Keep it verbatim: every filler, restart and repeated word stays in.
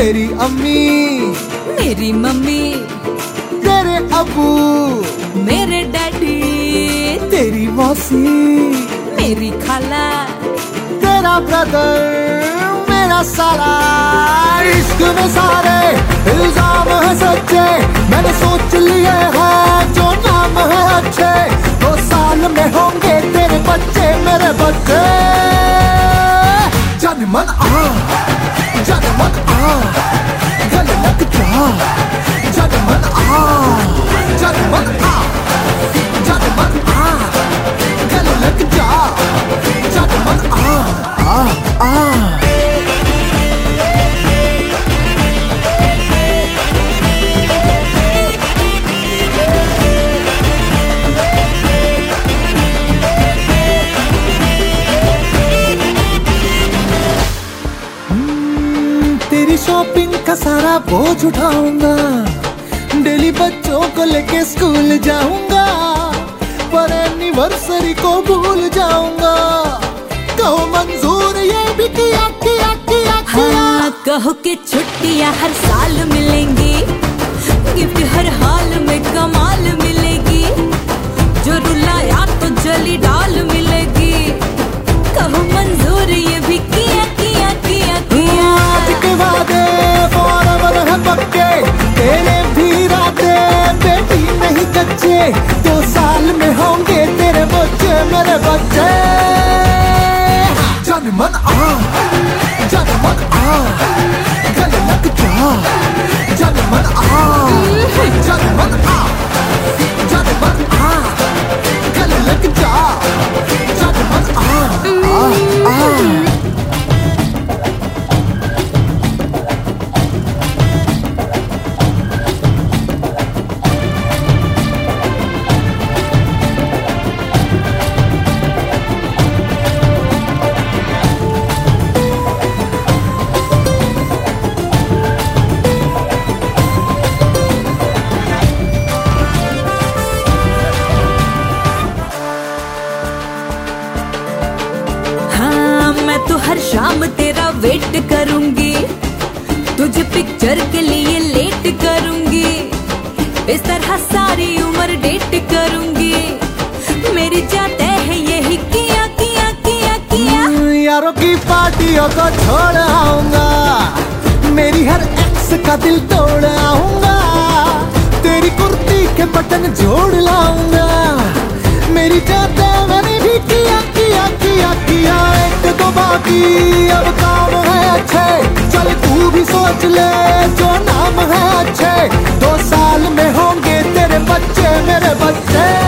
तेरी अम्मी मेरी मम्मी, तेरे अबू मेरे डैडी, तेरी मौसी मेरी खाला, तेरा ब्रदर मेरा साला। इश्क में सारे इल्जाम है सच्चे, मैंने सोच लिए हैं जो नाम है अच्छे। दो साल में होंगे तेरे बच्चे मेरे बच्चे। जान मन आ जान मन आ गले लग जा, जान मन आ जान मन आ जान मन आ गले लग जा, जान मन आ आ आ। तेरी शॉपिंग का सारा बोझ उठाऊंगा, डेली बच्चों को लेके स्कूल जाऊंगा, पर एनिवर्सरी को भूल जाऊंगा। कहो मंजूर ये भी किया किया किया किया। हाँ, कहो कि छुट्टियां हर साल मिलेंगी, गिफ्ट हर हाल में कमाल मिलेगी, जो रुलाया तो जली डाल मिलेगी। कहो मंजूर ये भी किया किया किया किया। आज के वादे forever है पक्के, तेरे भी इरादे बेटी नहीं कच्चे। दो साल में होंगे तेरे बच्चे मेरे बच्चे। जान मन आ जान मन आ गले लग जा, जान मन आ जान मन आ जान मन आ गले लग जा, जान मन आ आ आ। तो हर शाम तेरा वेट करूंगी, तुझे पिक्चर के लिए लेट करूंगी, इस तरह सारी उम्र डेट करूंगी। मेरी जाते है यही किया किया किया किया। यारों की पार्टियों को छोड़ आऊंगा, मेरी हर एक्स का दिल तोड़ आऊंगा, तेरी कुर्ती के बटन जोड़ लाऊंगा। मेरी जाते मैंने भी किया किया किया किया। एक दो बाकी अब काम है अच्छे, चल तू भी सोच ले जो नाम है अच्छे। दो साल में होंगे तेरे बच्चे मेरे बच्चे।